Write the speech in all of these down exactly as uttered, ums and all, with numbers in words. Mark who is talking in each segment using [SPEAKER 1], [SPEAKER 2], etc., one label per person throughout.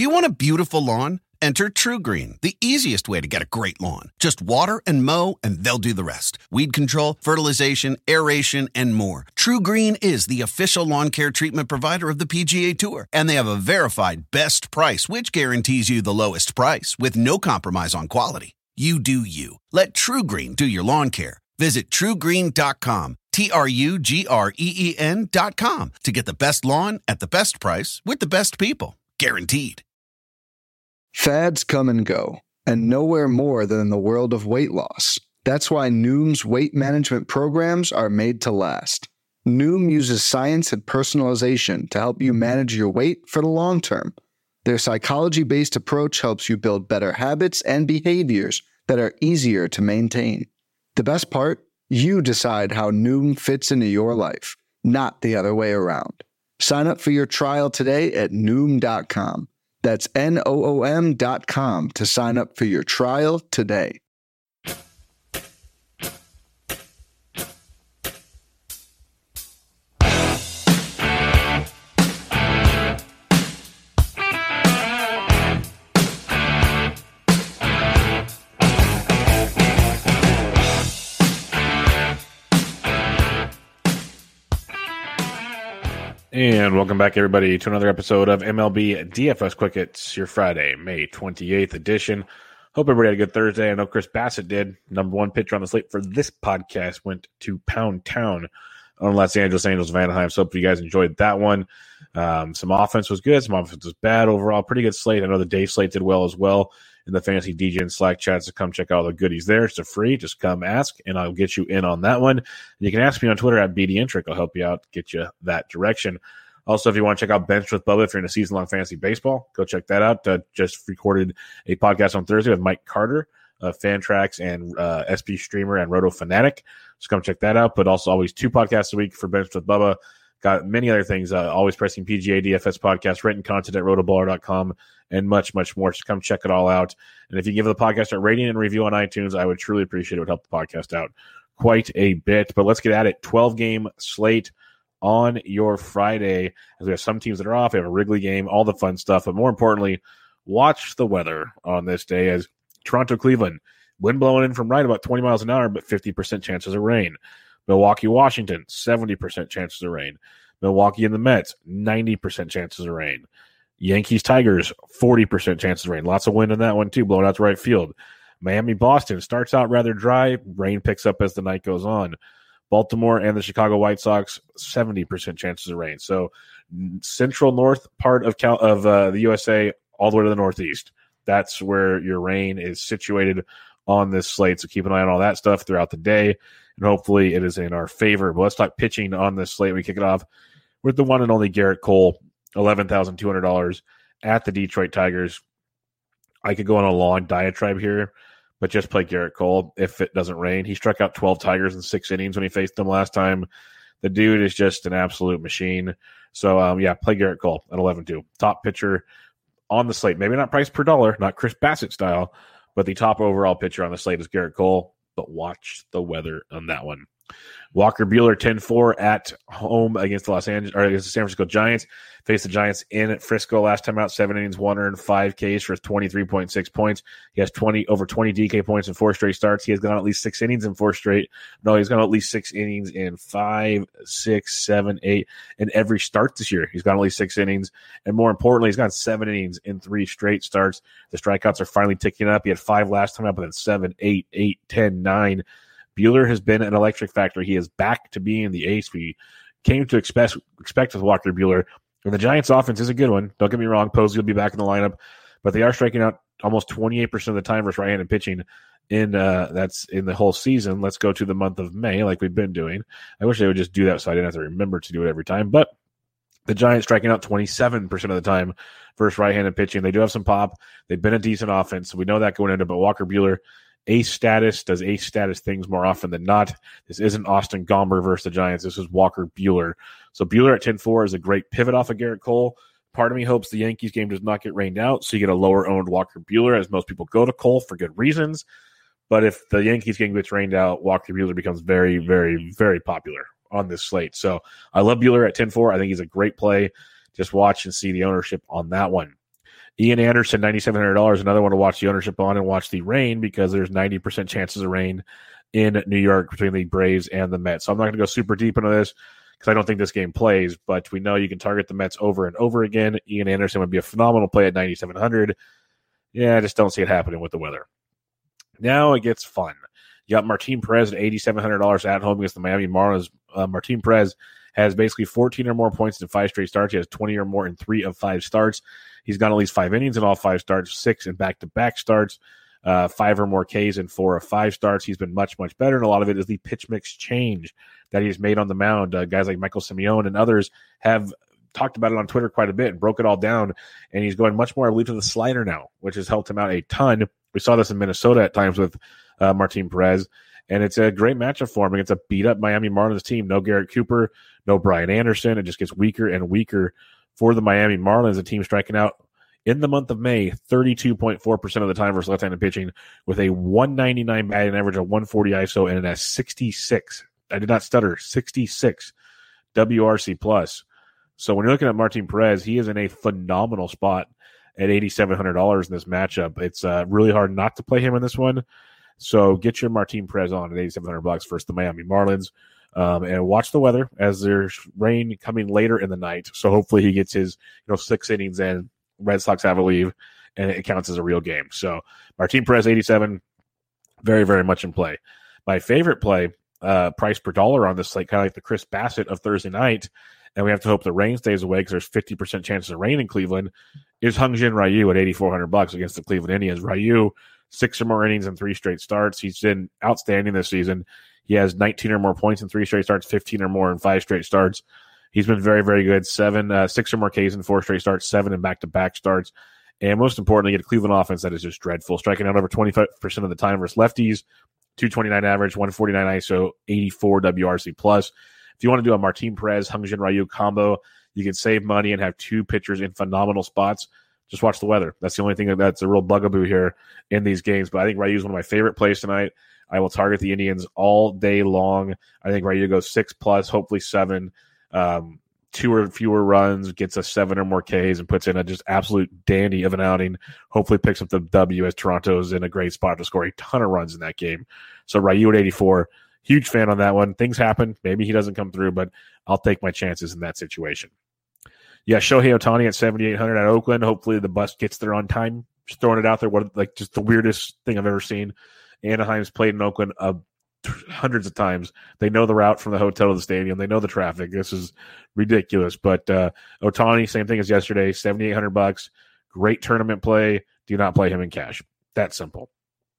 [SPEAKER 1] Do you want a beautiful lawn? Enter TruGreen, the easiest way to get a great lawn. Just water and mow, and they'll do the rest. Weed control, fertilization, aeration, and more. TruGreen is the official lawn care treatment provider of the P G A Tour, and they have a verified best price, which guarantees you the lowest price with no compromise on quality. You do you. Let TruGreen do your lawn care. Visit true green dot com, T R U G R E E N dot com, to get the best lawn at the best price with the best people. Guaranteed.
[SPEAKER 2] Fads come and go, and nowhere more than in the world of weight loss. That's why Noom's weight management programs are made to last. Noom uses science and personalization to help you manage your weight for the long term. Their psychology-based approach helps you build better habits and behaviors that are easier to maintain. The best part? You decide how Noom fits into your life, not the other way around. Sign up for your trial today at Noom dot com. That's N O O M dot com to sign up for your trial today.
[SPEAKER 3] And welcome back, everybody, to another episode of M L B D F S Quick Hits, your Friday, May twenty-eighth edition. Hope everybody had a good Thursday. I know Chris Bassett did. Number one pitcher on the slate for this podcast went to Pound Town on Los Angeles Angels of Anaheim. So hope you guys enjoyed that one. Um, some offense was good. Some offense was bad overall. Pretty good slate. I know the day slate did well as well in the Fantasy D J and Slack chats. So come check out all the goodies there. It's a free. Just come ask, and I'll get you in on that one. And you can ask me on Twitter at B D Intric. I'll help you out, get you that direction. Also, if you want to check out Bench with Bubba, if you're in a season-long fantasy baseball, go check that out. Uh, just recorded a podcast on Thursday with Mike Carter of Fantrax and uh, S P Streamer and Roto Fanatic. So come check that out. But also always two podcasts a week for Bench with Bubba. Got many other things. Uh, always pressing P G A D F S podcast, written content at rotoballer dot com, and much, much more. So come check it all out. And if you give the podcast a rating and review on iTunes, I would truly appreciate it. It would help the podcast out quite a bit. But let's get at it. twelve-game slate on your Friday, as we have some teams that are off. We have a Wrigley game, all the fun stuff. But more importantly, watch the weather on this day, as Toronto, Cleveland, wind blowing in from right about twenty miles an hour, but fifty percent chances of rain. Milwaukee, Washington, seventy percent chances of rain. Milwaukee and the Mets, ninety percent chances of rain. Yankees, Tigers, forty percent chances of rain. Lots of wind in that one, too, blowing out to right field. Miami, Boston, starts out rather dry. Rain picks up as the night goes on. Baltimore and the Chicago White Sox, seventy percent chances of rain. So central north part of Cal- of uh, the U S A all the way to the northeast. That's where your rain is situated on this slate. So keep an eye on all that stuff throughout the day, and hopefully it is in our favor. But let's talk pitching on this slate. We kick it off with the one and only Garrett Cole, eleven thousand two hundred dollars at the Detroit Tigers. I could go on a long diatribe here, but just play Garrett Cole if it doesn't rain. He struck out twelve Tigers in six innings when he faced them last time. The dude is just an absolute machine. So, um, yeah, play Garrett Cole at eleven two. Top pitcher on the slate. Maybe not price per dollar, not Chris Bassett style, but the top overall pitcher on the slate is Garrett Cole. But watch the weather on that one. Walker Buehler, ten four at home against the Los Angeles or against the San Francisco Giants. Faced the Giants in Frisco last time out, seven innings, one earned, five Ks for twenty-three point six points. He has twenty over twenty D K points in four straight starts. He has gone at least six innings in four straight. No, he's gone at least six innings in five, six, seven, eight, in every start this year. He's gone at least six innings, and more importantly, he's gone seven innings in three straight starts. The strikeouts are finally ticking up. He had five last time out, but then seven, eight, eight, ten, nine. Buehler has been an electric factor. He is back to being the ace we came to expect, expect with Walker Buehler. And the Giants' offense is a good one. Don't get me wrong. Posey will be back in the lineup, but they are striking out almost twenty-eight percent of the time versus right-handed pitching. In uh, that's in the whole season. Let's go to the month of May, like we've been doing. I wish they would just do that so I didn't have to remember to do it every time. But the Giants striking out twenty-seven percent of the time versus right-handed pitching. They do have some pop. They've been a decent offense, so we know that going into. But Walker Buehler, ace status, does ace status things more often than not. This isn't Austin Gomber versus the Giants. This is Walker Buehler. So Buehler at ten four is a great pivot off of Garrett Cole. Part of me hopes the Yankees game does not get rained out, so you get a lower-owned Walker Buehler, as most people go to Cole for good reasons. But if the Yankees game gets rained out, Walker Buehler becomes very, very, very popular on this slate. So I love Buehler at ten four. I think he's a great play. Just watch and see the ownership on that one. Ian Anderson, nine thousand seven hundred dollars, another one to watch the ownership on and watch the rain because there's ninety percent chances of rain in New York between the Braves and the Mets. So I'm not going to go super deep into this because I don't think this game plays, but we know you can target the Mets over and over again. Ian Anderson would be a phenomenal play at nine thousand seven hundred dollars. Yeah, I just don't see it happening with the weather. Now it gets fun. You got Martin Perez at eight thousand seven hundred dollars at home against the Miami Marlins. Uh, Martin Perez has basically fourteen or more points in five straight starts. He has twenty or more in three of five starts. He's got at least five innings in all five starts, six in back-to-back starts, uh, five or more Ks in four of five starts. He's been much, much better, and a lot of it is the pitch mix change that he's made on the mound. Uh, guys like Michael Simeone and others have talked about it on Twitter quite a bit and broke it all down, and he's going much more, I believe, to the slider now, which has helped him out a ton. We saw this in Minnesota at times with uh, Martin Perez, and it's a great matchup for him against a beat-up Miami Marlins team. No Garrett Cooper, no Brian Anderson. It just gets weaker and weaker for the Miami Marlins, a team striking out in the month of May, thirty-two point four percent of the time versus left-handed pitching with a one ninety-nine batting average, a one forty I S O, and a sixty-six. I did not stutter, sixty-six W R C plus. So when you're looking at Martin Perez, he is in a phenomenal spot at eight thousand seven hundred dollars in this matchup. It's uh, really hard not to play him in this one. So get your Martin Perez on at eight thousand seven hundred bucks versus the Miami Marlins. Um, and watch the weather as there's rain coming later in the night. So hopefully he gets his you know six innings in. Red Sox have a leave, and it counts as a real game. So Martin Perez, eighty-seven, very, very much in play. My favorite play, uh, price per dollar on this slate, kind of like the Chris Bassett of Thursday night, and we have to hope the rain stays away because there's fifty percent chance of rain in Cleveland, is Hyun-Jin Ryu at eighty-four hundred bucks against the Cleveland Indians. Ryu, six or more innings in three straight starts. He's been outstanding this season. He has nineteen or more points in three straight starts, fifteen or more in five straight starts. He's been very, very good. Seven, uh, six or more Ks in four straight starts, seven in back-to-back starts. And most importantly, get a Cleveland offense that is just dreadful, striking out over twenty-five percent of the time versus lefties, two twenty-nine average, one forty-nine I S O, eighty-four W R C plus. If you want to do a Martin Perez, Hyun-Jin Ryu combo, you can save money and have two pitchers in phenomenal spots. Just watch the weather. That's the only thing that's a real bugaboo here in these games. But I think Ryu is one of my favorite plays tonight. I will target the Indians all day long. I think Ryu goes six plus, hopefully seven. Um, two or fewer runs, gets us seven or more Ks, and puts in a just absolute dandy of an outing. Hopefully picks up the W as Toronto's in a great spot to score a ton of runs in that game. So Ryu at eighty-four, huge fan on that one. Things happen. Maybe he doesn't come through, but I'll take my chances in that situation. Yeah, Shohei Ohtani at seventy-eight hundred at Oakland. Hopefully the bus gets there on time. Just throwing it out there. What like just the weirdest thing I've ever seen. Anaheim's played in Oakland a hundreds of times. They know the route from the hotel to the stadium. They know the traffic. This is ridiculous. But uh, Ohtani, same thing as yesterday, seventy-eight hundred bucks. Great tournament play. Do not play him in cash. That simple.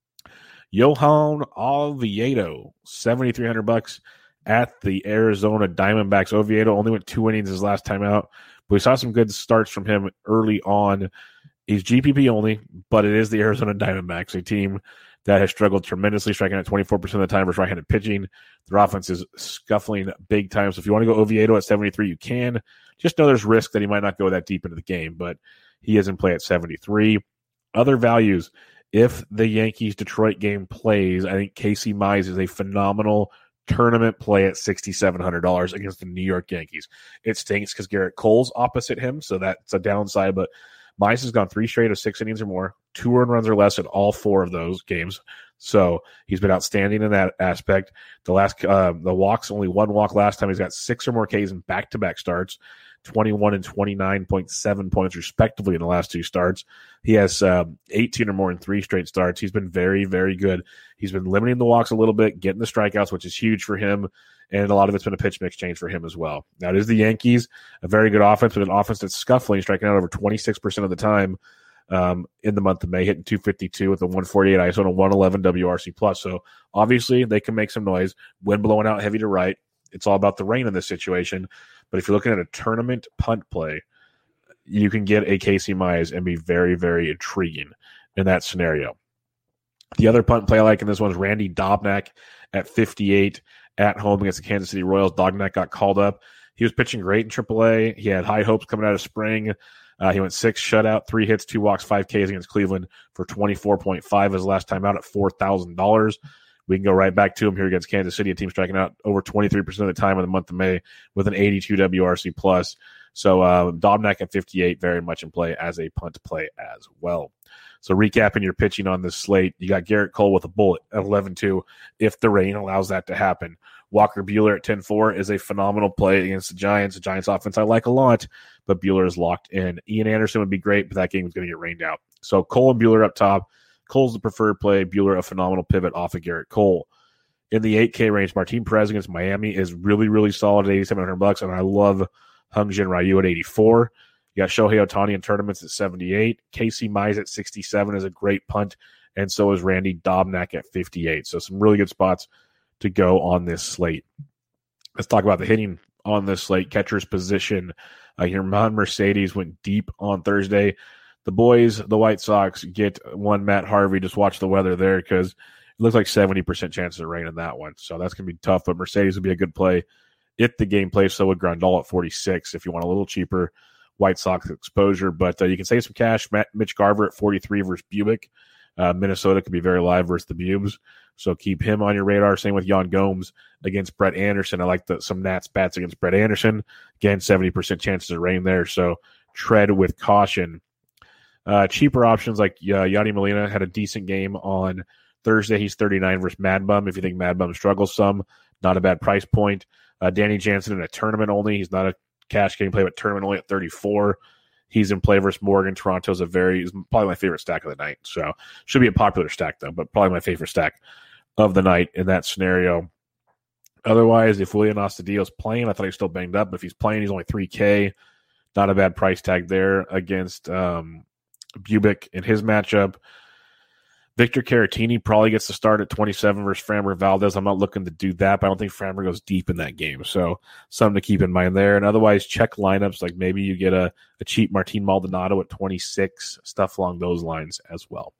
[SPEAKER 3] Johan Oviedo, seventy-three hundred bucks at the Arizona Diamondbacks. Oviedo only went two innings his last time out, but we saw some good starts from him early on. He's G P P only, but it is the Arizona Diamondbacks, a team that has struggled tremendously, striking out twenty-four percent of the time versus right-handed pitching. Their offense is scuffling big time. So if you want to go Oviedo at seventy-three, you can. Just know there's risk that he might not go that deep into the game, but he is in play at seventy-three. Other values, if the Yankees-Detroit game plays, I think Casey Mize is a phenomenal tournament play at six thousand seven hundred dollars against the New York Yankees. It stinks because Garrett Cole's opposite him, so that's a downside, but Mize has gone three straight of six innings or more, two earned runs or less in all four of those games. So he's been outstanding in that aspect. The last, uh, the walks, only one walk last time. He's got six or more Ks in back-to-back starts, twenty-one and twenty-nine point seven points respectively in the last two starts. He has um, eighteen or more in three straight starts. He's been very, very good. He's been limiting the walks a little bit, getting the strikeouts, which is huge for him. And a lot of it's been a pitch mix change for him as well. Now, it is the Yankees, a very good offense, but an offense that's scuffling, striking out over twenty-six percent of the time um, in the month of May, hitting two fifty-two with a one forty-eight I S O and a one eleven W R C plus. So, obviously, they can make some noise. Wind blowing out heavy to right. It's all about the rain in this situation. But if you're looking at a tournament punt play, you can get a Casey Mize and be very, very intriguing in that scenario. The other punt play I like in this one is Randy Dobnak at fifty-eight at home against the Kansas City Royals. Dobnak got called up. He was pitching great in triple A. He had high hopes coming out of spring. Uh, he went six shutout, three hits, two walks, five Ks against Cleveland for twenty-four point five his last time out at four thousand dollars. We can go right back to him here against Kansas City, a team striking out over twenty-three percent of the time in the month of May with an eighty-two W R C plus. So uh, Dobnak at fifty-eight, very much in play as a punt play as well. So recapping your pitching on this slate, you got Garrett Cole with a bullet at eleven two if the rain allows that to happen. Walker Buehler at ten four is a phenomenal play against the Giants. The Giants offense I like a lot, but Buehler is locked in. Ian Anderson would be great, but that game is going to get rained out. So Cole and Buehler up top. Cole's the preferred play. Buehler a phenomenal pivot off of Garrett Cole. In the eight K range, Martin Perez against Miami is really, really solid at eighty-seven hundred bucks, and I love Hyun-Jin Ryu at eighty-four. You got Shohei Ohtani in tournaments at seventy-eight. Casey Mize at sixty-seven is a great punt, and so is Randy Dobnak at fifty-eight. So some really good spots to go on this slate. Let's talk about the hitting on this slate. Catcher's position. Uh, German Mercedes went deep on Thursday. The boys, the White Sox, get one Matt Harvey. Just watch the weather there because it looks like seventy percent chances of rain in that one. So that's going to be tough, but Mercedes would be a good play if the game plays. So would Grandal at forty-six if you want a little cheaper White Sox exposure. But uh, you can save some cash. Matt, Mitch Garver at forty-three versus Bubick. Uh, Minnesota could be very live versus the Bubes. So keep him on your radar. Same with Jan Gomes against Brett Anderson. I like the, some Nats bats against Brett Anderson. Again, seventy percent chances of rain there. So tread with caution. Uh, cheaper options like uh, Yadi Molina had a decent game on Thursday. He's thirty-nine versus Mad Bum. If you think Mad Bum struggles some, not a bad price point. Uh, Danny Jansen in a tournament only. He's not a cash game play, but tournament only at thirty-four. He's in play versus Morgan. Toronto's a very, is probably my favorite stack of the night. So should be a popular stack though, but probably my favorite stack of the night in that scenario. Otherwise, if William Astudillo's playing, I thought he was still banged up, but if he's playing, he's only three K. Not a bad price tag there against um, Bubick in his matchup. Victor Caratini probably gets the start at twenty-seven versus Framber Valdez. I'm not looking to do that, but I don't think Framber goes deep in that game. So something to keep in mind there. And otherwise, check lineups. Like maybe you get a, a cheap Martin Maldonado at twenty-six, stuff along those lines as well.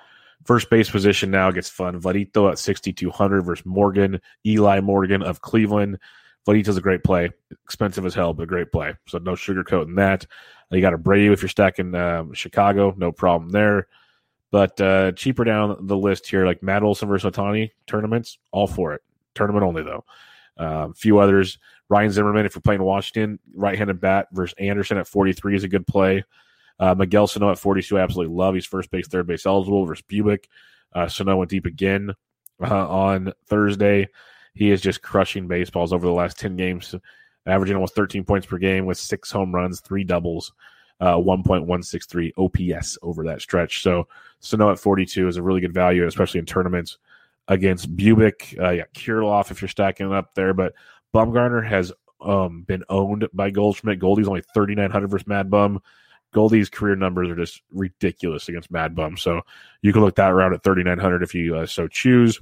[SPEAKER 3] First base position now gets fun. Vladito at sixty-two hundred versus Morgan. Eli Morgan of Cleveland. Vladito's a great play. Expensive as hell, but a great play. So no sugarcoating that. You got Abreu if you're stacking um, Chicago. No problem there. But uh, cheaper down the list here, like Matt Olson versus Ohtani tournaments, all for it. Tournament only, though. A uh, few others. Ryan Zimmerman, if you're playing Washington, right-handed bat versus Anderson at forty-three is a good play. Uh, Miguel Sano at forty-two, I absolutely love. He's first base, third base eligible versus Bubick. Uh, Sano went deep again uh, on Thursday. He is just crushing baseballs over the last ten games, averaging almost thirteen points per game with six home runs, three doubles, uh, one point one six three O P S over that stretch. So Sano at forty-two is a really good value, especially in tournaments against Bubick. Uh, yeah, Kirilloff if you're stacking it up there. But Bumgarner has um, been owned by Goldschmidt. Goldie's only thirty-nine hundred versus Mad Bum. Goldie's career numbers are just ridiculous against Mad Bum. So you can look that around at thirty-nine hundred if you uh, so choose.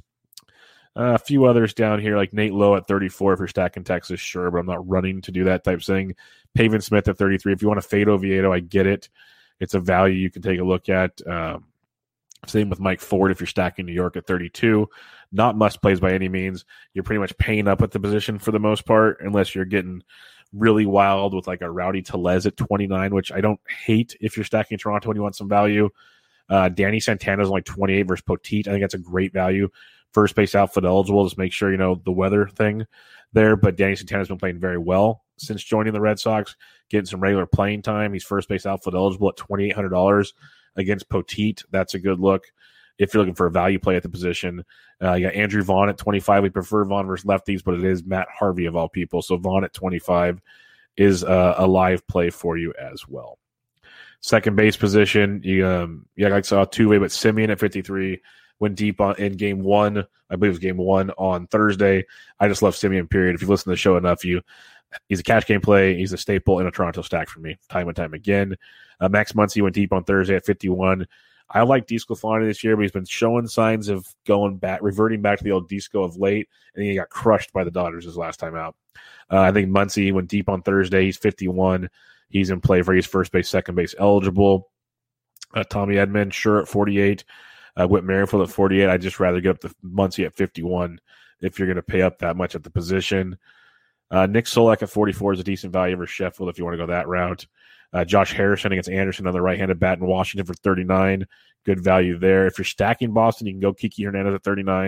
[SPEAKER 3] Uh, a few others down here, like Nate Lowe at thirty-four if you're stacking Texas, sure, but I'm not running to do that type thing. Pavin Smith at thirty-three. If you want to fade Oviedo, I get it. It's a value you can take a look at. Um, same with Mike Ford if you're stacking New York at thirty-two. Not must plays by any means. You're pretty much paying up at the position for the most part, unless you're getting really wild with like a Rowdy Tellez at twenty-nine, which I don't hate if you're stacking Toronto and you want some value. Uh, Danny Santana's only twenty-eight versus Poteet. I think that's a great value. First base outfield eligible. Just make sure you know the weather thing there. But Danny Santana's been playing very well since joining the Red Sox, getting some regular playing time. He's first base outfield eligible at twenty-eight hundred dollars against Poteet. That's a good look if you're looking for a value play at the position. Uh, you got Andrew Vaughn at twenty-five. We prefer Vaughn versus lefties, but it is Matt Harvey of all people. So Vaughn at twenty-five is uh, a live play for you as well. Second base position, you um, yeah, like I saw two-way, but Simeon at fifty-three. Went deep on in game one. I believe it was game one on Thursday. I just love Simeon, period. If you listen to the show enough, you he's a cash game play. He's a staple in a Toronto stack for me, time and time again. Uh, Max Muncy went deep on Thursday at fifty-one. I like DeSclafani this year, but he's been showing signs of going back, reverting back to the old Disco of late, and he got crushed by the Dodgers his last time out. Uh, I think Muncy went deep on Thursday. He's fifty-one. He's in play for his first base, second base eligible. Uh, Tommy Edman, sure, at forty-eight. Uh, Whit Merrifield at forty-eight. I'd just rather get up to Muncy at fifty-one if you're going to pay up that much at the position. Uh, Nick Solak at forty-four is a decent value for Sheffield if you want to go that route. Uh, Josh Harrison against Anderson on the right-handed bat in Washington for thirty-nine. Good value there. If you're stacking Boston, you can go Kiki Hernandez at thirty-nine.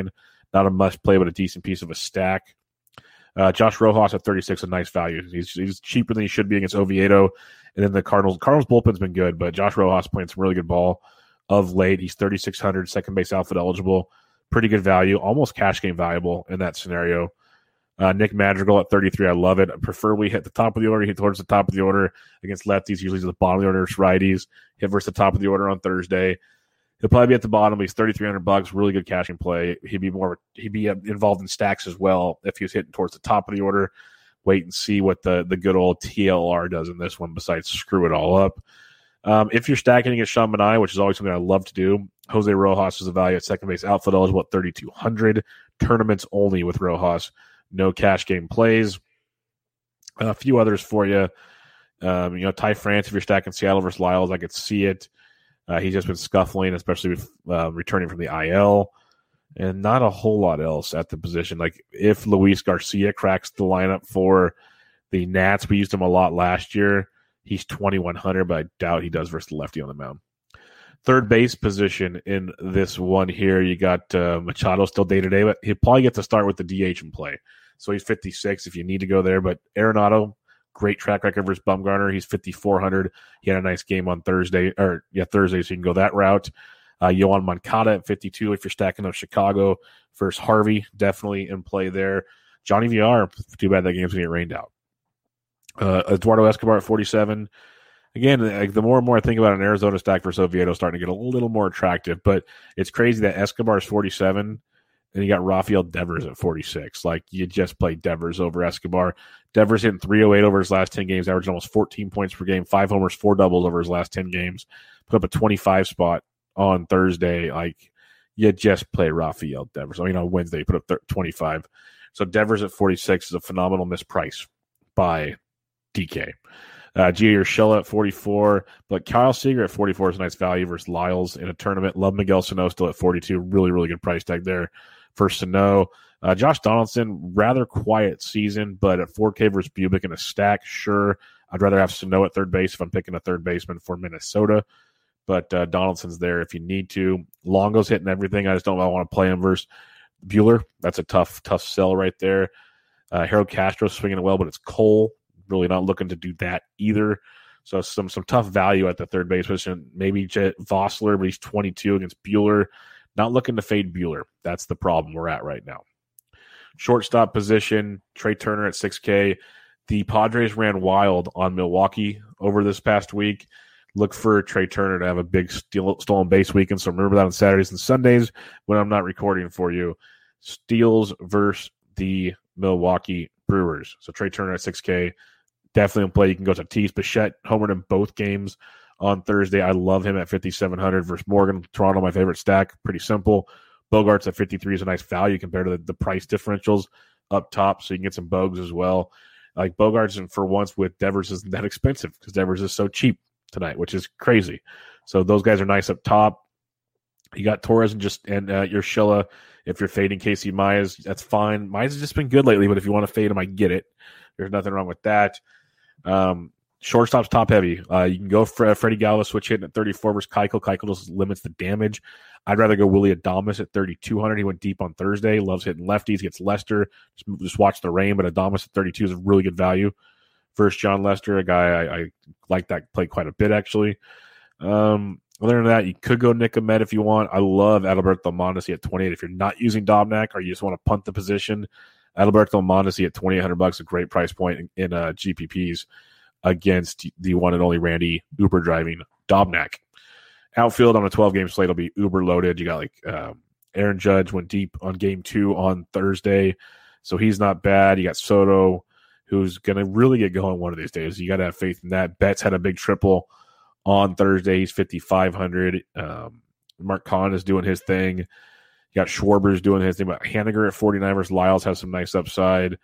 [SPEAKER 3] Not a must play, but a decent piece of a stack. Uh, Josh Rojas at thirty-six, a nice value. He's, he's cheaper than he should be against Oviedo. And then the Cardinals. Cardinals bullpen's been good, but Josh Rojas playing some really good ball of late. He's thirty-six hundred, second base outfit eligible. Pretty good value, almost cash game valuable in that scenario. Uh, Nick Madrigal at thirty-three, I love it. I prefer we hit the top of the order, hit towards the top of the order against lefties, usually to the bottom of the order versus righties. Hit versus the top of the order on Thursday. He'll probably be at the bottom. He's thirty-three hundred bucks, really good cashing play. He'd be more, he'd be involved in stacks as well if he was hitting towards the top of the order. Wait and see what the, the good old T L R does in this one besides screw it all up. Um, if you're stacking against Sean Manaea, which is always something I love to do, Jose Rojas is a value at second base outfield eligible at thirty-two hundred. Tournaments only with Rojas. No cash game plays. A few others for you. Um, you know, Ty France, if you're stacking Seattle versus Lyles, I could see it. Uh, he's just been scuffling, especially with uh, returning from the I L. And not a whole lot else at the position. Like if Luis Garcia cracks the lineup for the Nats, we used him a lot last year. He's twenty-one hundred, but I doubt he does versus the lefty on the mound. Third base position in this one here, you got uh, Machado still day-to-day, but he'll probably get to start with the D H and play. So he's fifty-six if you need to go there. But Arenado, great track record versus Bumgarner. He's fifty-four hundred. He had a nice game on Thursday, or yeah, Thursday, so you can go that route. Uh, Yohan Moncada at fifty-two if you're stacking up Chicago versus Harvey, definitely in play there. Johnny V R, too bad that game's going to get rained out. Uh, Eduardo Escobar at forty-seven. Again, like the more and more I think about an Arizona stack versus Oviedo, starting to get a little more attractive. But it's crazy that Escobar is forty-seven, and you got Rafael Devers at forty-six. Like, you just play Devers over Escobar. Devers hitting three oh eight over his last ten games, averaging almost fourteen points per game, five homers, four doubles over his last ten games. Put up a twenty-five spot on Thursday. Like, you just play Rafael Devers. I mean, on Wednesday, you put up twenty-five. So Devers at forty-six is a phenomenal misprice by D K. Uh, Gio Urshela at forty-four, but Kyle Seager at forty-four is a nice value versus Lyles in a tournament. Love Miguel Sano still at forty-two. Really, really good price tag there for Sano. Uh, Josh Donaldson, rather quiet season, but at four K versus Bubic in a stack, sure. I'd rather have Sano at third base if I'm picking a third baseman for Minnesota, but uh, Donaldson's there if you need to. Longo's hitting everything. I just don't want to play him versus Buehler. That's a tough, tough sell right there. Uh, Harold Castro's swinging it well, but it's Cole. Really not looking to do that either. So some some tough value at the third base position. Maybe Jet Vossler, but he's twenty-two against Buehler. Not looking to fade Buehler. That's the problem we're at right now. Shortstop position, Trey Turner at six K. The Padres ran wild on Milwaukee over this past week. Look for Trey Turner to have a big steal, stolen base weekend. So remember that on Saturdays and Sundays when I'm not recording for you. Steals versus the Milwaukee Brewers. So Trey Turner at six K. Definitely in play. You can go to Tatis. Bichette homered in both games on Thursday. I love him at fifty-seven hundred versus Morgan. Toronto, my favorite stack. Pretty simple. Bogarts at fifty-three is a nice value compared to the, the price differentials up top, so you can get some Bogues as well. Like Bogarts, and for once with Devers, isn't that expensive because Devers is so cheap tonight, which is crazy. So those guys are nice up top. You got Torres and just and uh, Urshela. If you're fading Casey Mize, that's fine. Mize has just been good lately, but if you want to fade him, I get it. There's nothing wrong with that. Um, shortstop's top heavy. Uh, you can go for uh, Freddie Gallo, switch hitting at thirty-four versus Keuchel. Keuchel just limits the damage. I'd rather go Willie Adames at thirty-two hundred. He went deep on Thursday. Loves hitting lefties. Gets Lester. Just, just watch the rain, but Adames at thirty-two is a really good value versus John Lester, a guy I, I like that play quite a bit, actually. Um, other than that, you could go Nick Ahmed if you want. I love Adalberto Mondesi at twenty-eight. If you're not using Dobnak or you just want to punt the position, Adalberto Mondesi at twenty-eight hundred bucks, a great price point in, in uh, G P Ps against the one and only Randy Uber driving Dobnak. Outfield on a twelve-game slate will be uber loaded. You got like um, Aaron Judge went deep on game two on Thursday, so he's not bad. You got Soto, who's going to really get going one of these days. You got to have faith in that. Betts had a big triple on Thursday. He's fifty-five hundred. Um, Mark Kahn is doing his thing. You got Schwarber's doing his thing. But Haniger at forty-nine versus Lyles has some nice upside.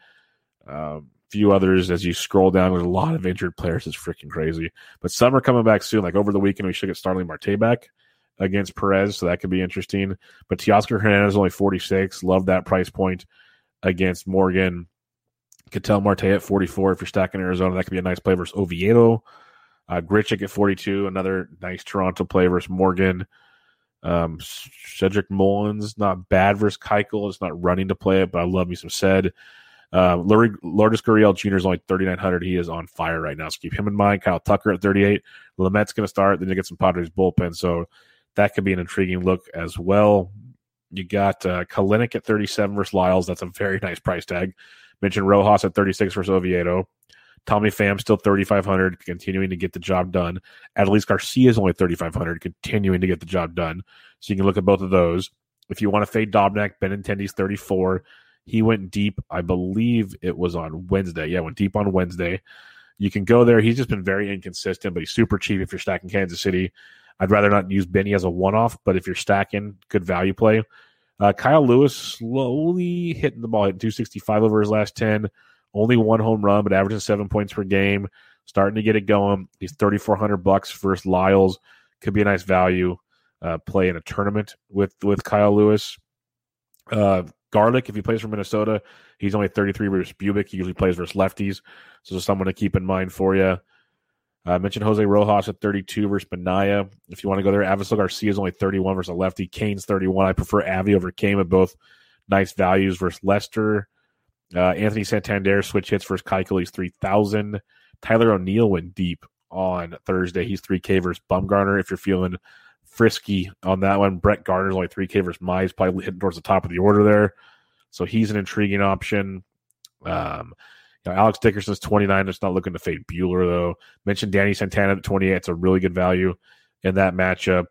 [SPEAKER 3] Um, few others as you scroll down. There's a lot of injured players. It's freaking crazy. But some are coming back soon. Like over the weekend, we should get Starling Marte back against Perez, so that could be interesting. But Teoscar Hernandez is only forty-six. Love that price point against Morgan. Ketel Marte at forty-four. If you're stacking Arizona, that could be a nice play versus Oviedo. Uh, Grichuk at forty-two, another nice Toronto play versus Morgan. Um, Cedric Mullins, not bad versus Keuchel. It's not running to play it, but I love me some Ced. Uh, Lourdes Gurriel Junior is only thirty-nine hundred. He is on fire right now, so keep him in mind. Kyle Tucker at thirty-eight. Lamette's going to start. Then you get some Padres bullpen, so that could be an intriguing look as well. You got uh, Kalinick at thirty-seven versus Lyles. That's a very nice price tag. Mentioned Rojas at thirty-six versus Oviedo. Tommy Pham still thirty-five hundred, continuing to get the job done. Adolis Garcia is only thirty-five hundred, continuing to get the job done. So you can look at both of those. If you want to fade Dobnak, Benintendi's thirty-four. He went deep, I believe it was on Wednesday. Yeah, went deep on Wednesday. You can go there. He's just been very inconsistent, but he's super cheap if you're stacking Kansas City. I'd rather not use Benny as a one-off, but if you're stacking, good value play. Uh, Kyle Lewis slowly hitting the ball, hitting two sixty-five over his last ten. Only one home run, but averaging seven points per game. Starting to get it going. He's thirty-four hundred bucks versus Lyles. Could be a nice value uh, play in a tournament with, with Kyle Lewis. Uh, Garlick, if he plays for Minnesota, he's only thirty-three versus Bubic. He usually plays versus lefties. So someone to keep in mind for you. I uh, mentioned Jose Rojas at thirty-two versus Benaya. If you want to go there, Avisel Garcia is only thirty-one versus a lefty. Kane's thirty-one. I prefer Avi over Kane, but both nice values versus Lester. Uh, Anthony Santander, switch hits versus Keuchel. He's three thousand. Tyler O'Neill went deep on Thursday. He's three K versus Bumgarner. If you're feeling frisky on that one, Brett Gardner's only three K versus Mize, probably hitting towards the top of the order there. So he's an intriguing option. Um, you know, Alex Dickerson's twenty-nine. It's not looking to fade Bueller, though. Mentioned Danny Santana at twenty-eight. It's a really good value in that matchup.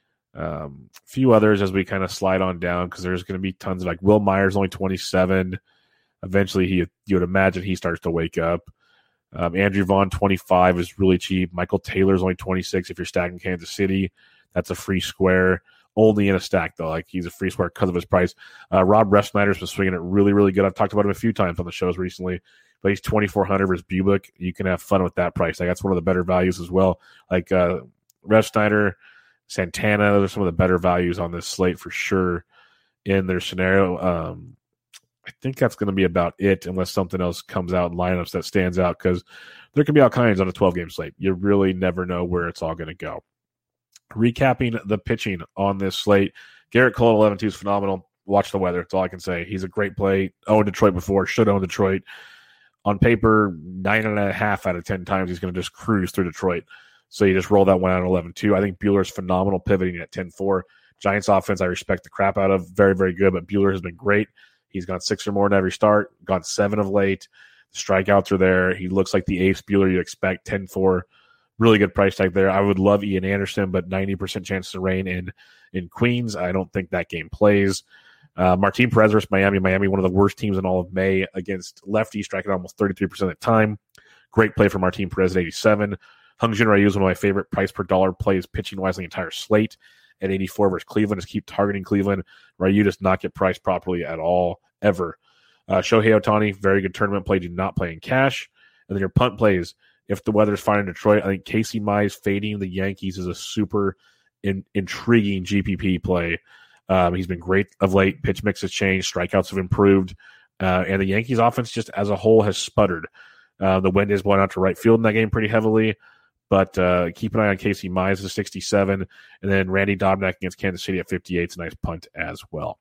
[SPEAKER 3] Um, a few others as we kind of slide on down because there's going to be tons of like Will Myers, only twenty-seven. Eventually, he you would imagine he starts to wake up. Um, Andrew Vaughn, twenty-five, is really cheap. Michael Taylor's only twenty-six if you're stacking Kansas City. That's a free square. Only in a stack, though. Like, he's a free square because of his price. Uh, Rob Refsnyder's been swinging it really, really good. I've talked about him a few times on the shows recently, but he's twenty-four hundred versus Bubic. You can have fun with that price. Like, that's one of the better values as well. Like, uh, Refsnyder, Santana, those are some of the better values on this slate for sure in their scenario. Um, I think that's going to be about it unless something else comes out in lineups that stands out because there can be all kinds on a twelve-game slate. You really never know where it's all going to go. Recapping the pitching on this slate, Garrett Cole at eleven two is phenomenal. Watch the weather. That's all I can say. He's a great play. Owned Detroit before. Should own Detroit. On paper, nine and a half out of ten times he's going to just cruise through Detroit. So you just roll that one out at eleven two. I think Bueller's phenomenal pivoting at ten four. Giants offense I respect the crap out of. Very, very good, but Bueller has been great. He's gone six or more in every start. Gone seven of late. The strikeouts are there. He looks like the ace Bueller you expect. ten four. Really good price tag there. I would love Ian Anderson, but ninety percent chance to rain in, in Queens. I don't think that game plays. Uh, Martin Perez versus Miami. Miami, one of the worst teams in all of May against lefties, striking almost thirty-three percent of the time. Great play for Martin Perez at eighty-seven. Hyunjin Ryu is one of my favorite price per dollar plays pitching-wise in the entire slate at eighty-four versus Cleveland. Just keep targeting Cleveland. Ryu does not get priced properly at all, ever. Uh, Shohei Ohtani, very good tournament play. Do not play in cash. And then your punt plays. If the weather's fine in Detroit, I think Casey Mize fading the Yankees is a super in, intriguing G P P play. Um, he's been great of late. Pitch mix has changed. Strikeouts have improved. Uh, and the Yankees offense just as a whole has sputtered. Uh, the wind is blowing out to right field in that game pretty heavily. But uh, keep an eye on Casey Mize at sixty-seven. And then Randy Dobnak against Kansas City at fifty-eight. It's a nice punt as well.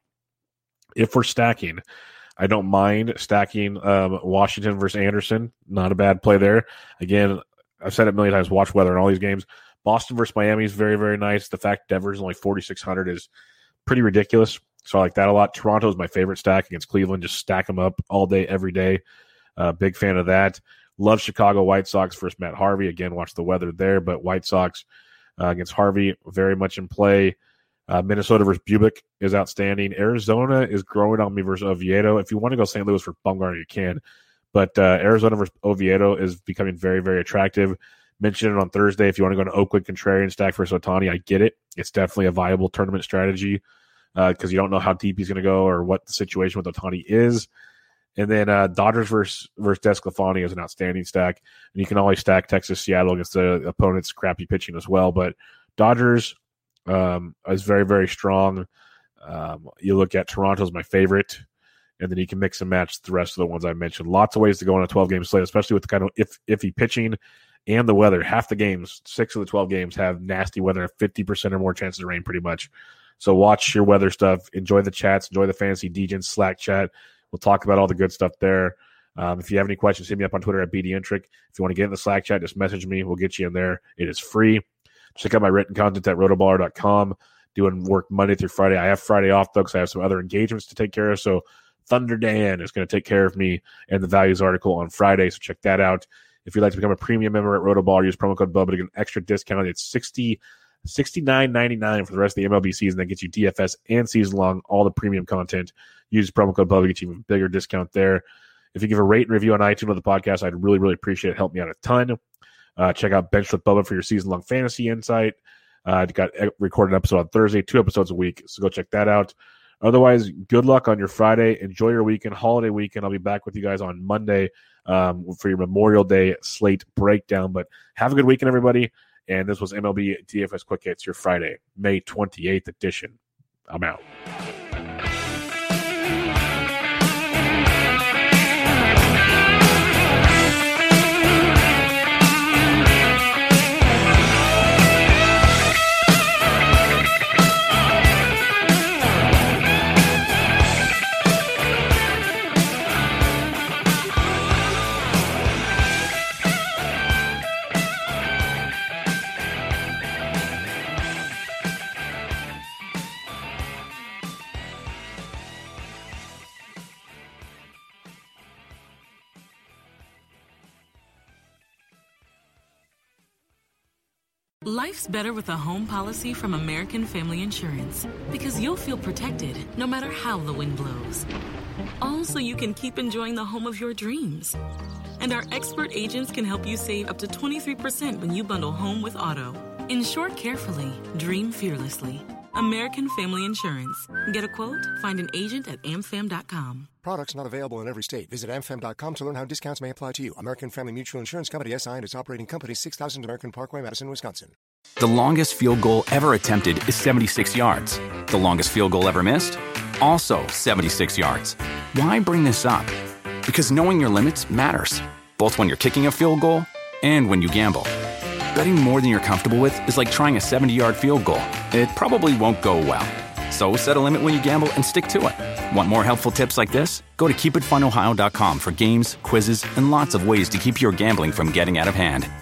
[SPEAKER 3] If we're stacking, I don't mind stacking um, Washington versus Anderson. Not a bad play there. Again, I've said it a million times, watch weather in all these games. Boston versus Miami is very, very nice. The fact Devers is only forty-six hundred is pretty ridiculous. So I like that a lot. Toronto is my favorite stack against Cleveland. Just stack them up all day, every day. Uh, big fan of that. Love Chicago White Sox versus Matt Harvey. Again, watch the weather there. But White Sox uh, against Harvey, very much in play. Uh, Minnesota versus Bubic is outstanding. Arizona is growing on me versus Oviedo. If you want to go Saint Louis for Bumgarner, you can. But uh, Arizona versus Oviedo is becoming very, very attractive. Mentioned it on Thursday. If you want to go to Oakwood Contrarian stack versus Ohtani, I get it. It's definitely a viable tournament strategy because uh, you don't know how deep he's going to go or what the situation with Ohtani is. And then uh, Dodgers versus, versus Desclafani is an outstanding stack. And you can always stack Texas, Seattle against the opponent's crappy pitching as well. But Dodgers um, is very, very strong. Um, you look at Toronto's my favorite. And then you can mix and match the rest of the ones I mentioned. Lots of ways to go on a twelve-game slate, especially with the kind of if, iffy pitching and the weather. Half the games, six of the twelve games, have nasty weather, fifty percent or more chances of rain pretty much. So watch your weather stuff. Enjoy the chats. Enjoy the Fantasy Degens Slack chat. We'll talk about all the good stuff there. Um, if you have any questions, hit me up on Twitter at B D Intric. If you want to get in the Slack chat, just message me. We'll get you in there. It is free. Check out my written content at rotoballer dot com. Doing work Monday through Friday. I have Friday off, though, because I have some other engagements to take care of. So Thunder Dan is going to take care of me and the values article on Friday. So check that out. If you'd like to become a premium member at Rotoballer, use promo code Bubba to get an extra discount. It's sixty, sixty-nine ninety-nine for the rest of the M L B season. That gets you D F S and season long, all the premium content. Use promo code Bubba to get you even bigger discount there. If you give a rate and review on iTunes of the podcast, I'd really, really appreciate it. Help me out a ton. Uh, check out Bench with Bubba for your season long fantasy insight. I uh, got a recorded episode on Thursday, two episodes a week, so go check that out. Otherwise, good luck on your Friday. Enjoy your weekend, holiday weekend. I'll be back with you guys on Monday um, for your Memorial Day slate breakdown. But have a good weekend, everybody. And this was M L B D F S Quick Hits, your Friday, May twenty-eighth edition. I'm out.
[SPEAKER 4] Life's better with a home policy from American Family Insurance because you'll feel protected no matter how the wind blows. All so you can keep enjoying the home of your dreams. And our expert agents can help you save up to twenty-three percent when you bundle home with auto. Insure carefully, dream fearlessly. American Family Insurance. Get a quote? Find an agent at am fam dot com.
[SPEAKER 5] Products not available in every state. Visit am fam dot com to learn how discounts may apply to you. American Family Mutual Insurance Company, S I and its operating company, six thousand American Parkway, Madison, Wisconsin.
[SPEAKER 6] The longest field goal ever attempted is seventy-six yards. The longest field goal ever missed? Also seventy-six yards. Why bring this up? Because knowing your limits matters, both when you're kicking a field goal and when you gamble. Betting more than you're comfortable with is like trying a seventy-yard field goal. It probably won't go well. So set a limit when you gamble and stick to it. Want more helpful tips like this? Go to keep it fun ohio dot com for games, quizzes, and lots of ways to keep your gambling from getting out of hand.